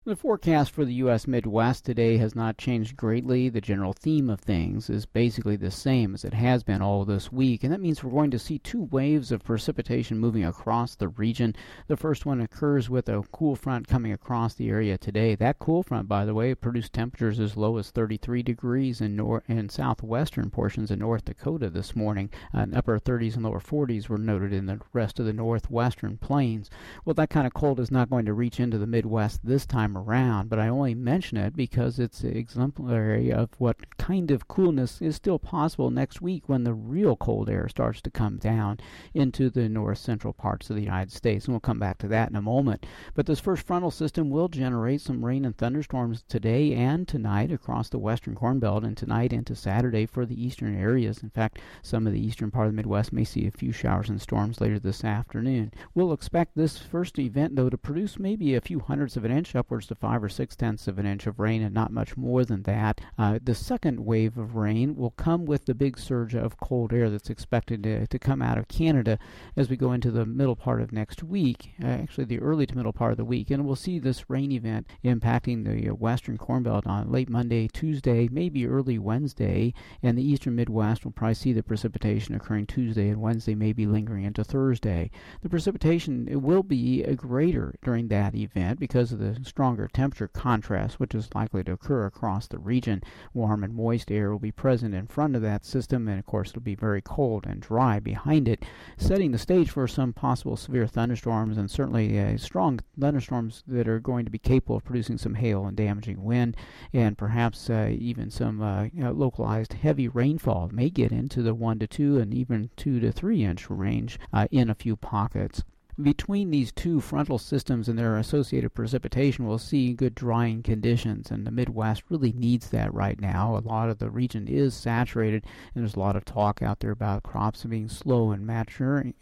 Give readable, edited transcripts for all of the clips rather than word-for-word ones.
The forecast for the U.S. Midwest today has not changed greatly. The general theme of things is basically the same as it has been all this week, and that means we're going to see two waves of precipitation moving across the region. The first one occurs with a cool front coming across the area today. That cool front, by the way, produced temperatures as low as 33 degrees in southwestern portions of North Dakota this morning. Upper 30s and lower 40s were noted in the rest of the northwestern plains. Well, that kind of cold is not going to reach into the Midwest this time around, but I only mention it because it's exemplary of what kind of coolness is still possible next week when the real cold air starts to come down into the north central parts of the United States, and we'll come back to that in a moment. But this first frontal system will generate some rain and thunderstorms today and tonight across the western Corn Belt, and tonight into Saturday for the eastern areas. In fact, some of the eastern part of the Midwest may see a few showers and storms later this afternoon. We'll expect this first event, though, to produce maybe a few hundredths of an inch, upwards to 5 or 6/10 of an inch of rain, and not much more than that. The second wave of rain will come with the big surge of cold air that's expected to come out of Canada as we go into the middle part of next week, actually the early to middle part of the week, and we'll see this rain event impacting the western Corn Belt on late Monday, Tuesday, maybe early Wednesday, and the eastern Midwest will probably see the precipitation occurring Tuesday and Wednesday, maybe lingering into Thursday. The precipitation will be greater during that event because of the stronger temperature contrast which is likely to occur across the region. Warm and moist air will be present in front of that system, and of course it'll be very cold and dry behind it, setting the stage for some possible severe thunderstorms, and certainly strong thunderstorms that are going to be capable of producing some hail and damaging wind, and perhaps even some localized heavy rainfall. It may get into the 1 to 2 and even 2 to 3 inch range in a few pockets. Between these two frontal systems and their associated precipitation, we'll see good drying conditions, and the Midwest really needs that right now. A lot of the region is saturated, and there's a lot of talk out there about crops being slow and maturing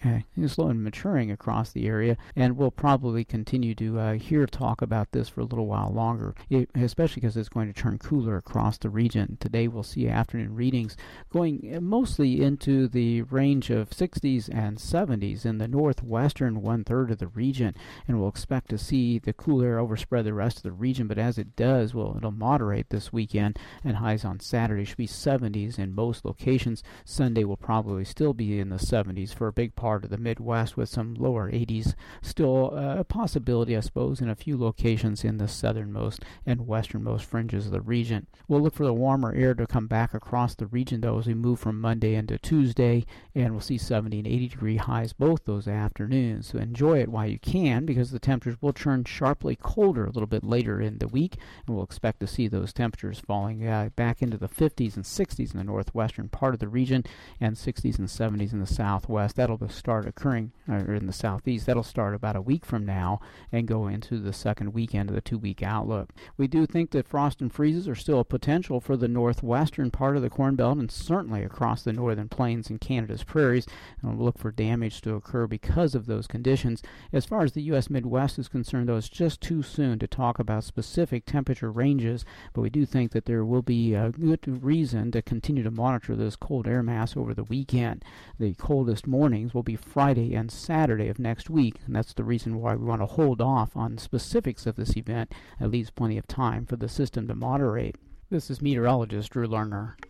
across the area, and we'll probably continue to hear talk about this for a little while longer, especially because it's going to turn cooler across the region. Today we'll see afternoon readings going mostly into the range of 60s and 70s in the northwestern one-third of the region, and we'll expect to see the cool air overspread the rest of the region, but as it does, it'll moderate this weekend, and highs on Saturday should be 70s in most locations. Sunday will probably still be in the 70s for a big part of the Midwest, with some lower 80s still a possibility, I suppose, in a few locations in the southernmost and westernmost fringes of the region. We'll look for the warmer air to come back across the region, though, as we move from Monday into Tuesday, and we'll see 70 and 80 degree highs both those afternoons. So enjoy it while you can, because the temperatures will turn sharply colder a little bit later in the week, and we'll expect to see those temperatures falling back into the 50s and 60s in the northwestern part of the region, and 60s and 70s in the southwest. That'll start occurring, or in the southeast. That'll start about a week from now and go into the second weekend of the 2-week outlook. We do think that frost and freezes are still a potential for the northwestern part of the Corn Belt, and certainly across the northern plains and Canada's prairies, and we'll look for damage to occur because of those conditions. As far as the U.S. Midwest is concerned, though, it's just too soon to talk about specific temperature ranges, but we do think that there will be a good reason to continue to monitor this cold air mass over the weekend. The coldest mornings will be Friday and Saturday of next week, and that's the reason why we want to hold off on specifics of this event. It leaves plenty of time for the system to moderate. This is meteorologist Drew Lerner.